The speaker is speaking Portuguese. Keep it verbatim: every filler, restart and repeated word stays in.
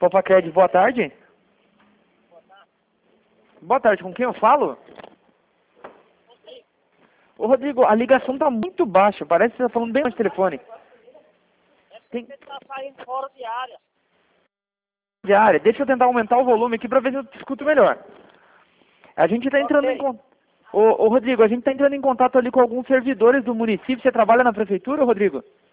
Popacred, boa tarde. Boa tarde, com quem eu falo? Ô Rodrigo, a ligação tá muito baixa, parece que você tá falando bem mais telefone. Tem... Você tá saindo fora de área. De área, deixa eu tentar aumentar o volume aqui pra ver se eu te escuto melhor. A gente tá entrando Ok. em contato. Ô, ô Rodrigo, a gente tá entrando em contato ali com alguns servidores do município. Você trabalha na prefeitura, Rodrigo?